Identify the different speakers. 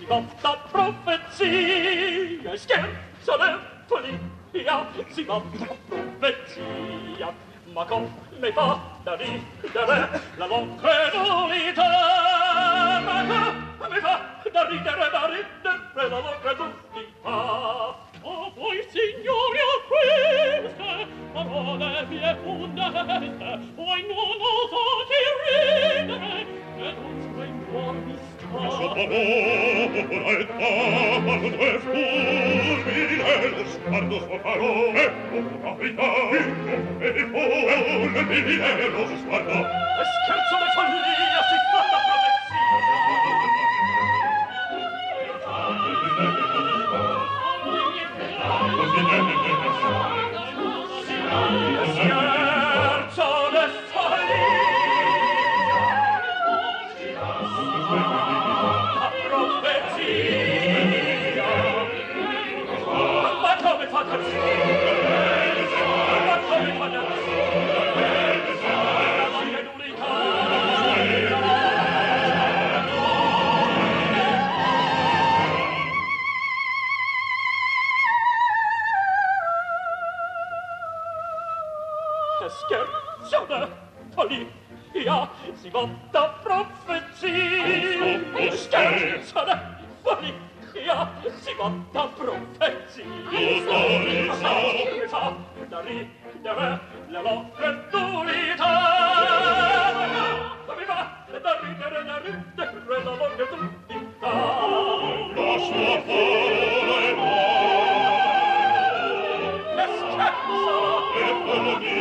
Speaker 1: fatta profezia, scherzo le follia, si fatta profezia, ma come fa da ridere la non credulità? Ma come fa da ridere la non credulità? Oh, voi signori a queste parole mie fundamente, voi non osate ridere, e non splendor mi sta. Ma sotto l'età, quando è fulmine, lo sguardo sua parole, la verità, e di fulmine, lo sguardo. E scherzo le follia, si fa la scherzo le follia, la profezia, ma come fa da ma come fa da scherzo da follia, si votta profezia. Scherzo da follia, si votta profezia. Come fa da ridere la non credulità? Come fa da ridere la non credulità? La sua follia, scherzo e follia,